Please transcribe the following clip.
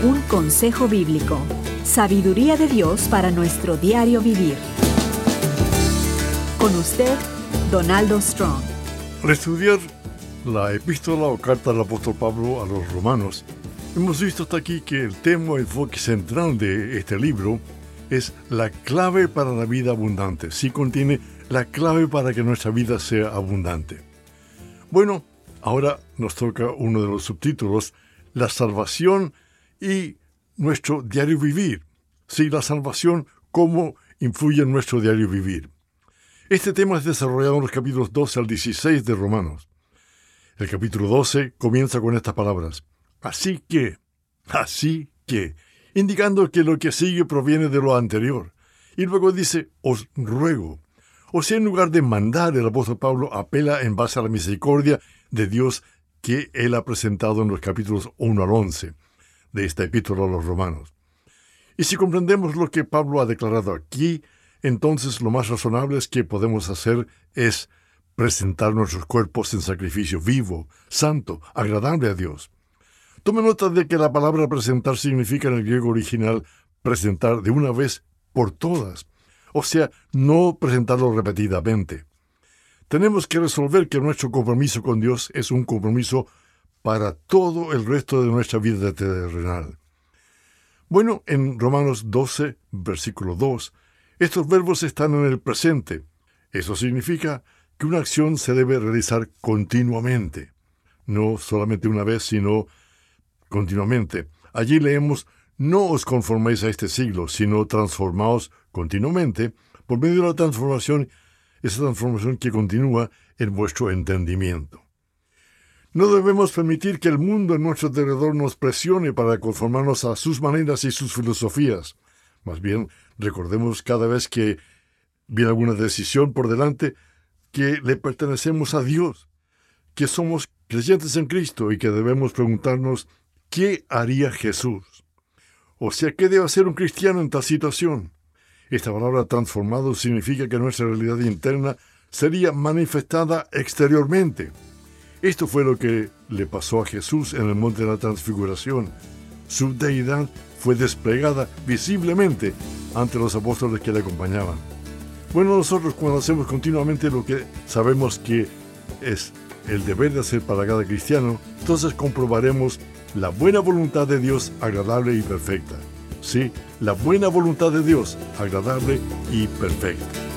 Un consejo bíblico. Sabiduría de Dios para nuestro diario vivir. Con usted, Donaldo Strong. Al estudiar la epístola o carta del apóstol Pablo a los romanos, hemos visto hasta aquí que el tema o enfoque central de este libro es la clave para la vida abundante. Sí contiene la clave para que nuestra vida sea abundante. Bueno, ahora nos toca uno de los subtítulos, la salvación y nuestro diario vivir. Sí, la salvación, cómo influye en nuestro diario vivir. Este tema es desarrollado en los capítulos 12 al 16 de Romanos. El capítulo 12 comienza con estas palabras: así que, indicando que lo que sigue proviene de lo anterior. Y luego dice, os ruego. O sea, en lugar de mandar, el apóstol Pablo apela en base a la misericordia de Dios que él ha presentado en los capítulos 1 al 11 de esta epístola a los romanos. Y si comprendemos lo que Pablo ha declarado aquí, entonces lo más razonable es que podemos hacer es presentar nuestros cuerpos en sacrificio vivo, santo, agradable a Dios. Tome nota de que la palabra presentar significa en el griego original presentar de una vez por todas, o sea, no presentarlo repetidamente. Tenemos que resolver que nuestro compromiso con Dios es un compromiso para todo el resto de nuestra vida terrenal. Bueno, en Romanos 12, versículo 2, estos verbos están en el presente. Eso significa que una acción se debe realizar continuamente. No solamente una vez, sino continuamente. Allí leemos, no os conforméis a este siglo, sino transformaos continuamente por medio de la transformación, esa transformación que continúa en vuestro entendimiento. No debemos permitir que el mundo en nuestro alrededor nos presione para conformarnos a sus maneras y sus filosofías. Más bien, recordemos cada vez que viene alguna decisión por delante que le pertenecemos a Dios, que somos creyentes en Cristo y que debemos preguntarnos ¿qué haría Jesús? O sea, ¿qué debe hacer un cristiano en tal situación? Esta palabra transformado significa que nuestra realidad interna sería manifestada exteriormente. Esto fue lo que le pasó a Jesús en el monte de la transfiguración. Su deidad fue desplegada visiblemente ante los apóstoles que le acompañaban. Bueno, nosotros cuando hacemos continuamente lo que sabemos que es el deber de hacer para cada cristiano, entonces comprobaremos la buena voluntad de Dios agradable y perfecta. Sí, la buena voluntad de Dios agradable y perfecta.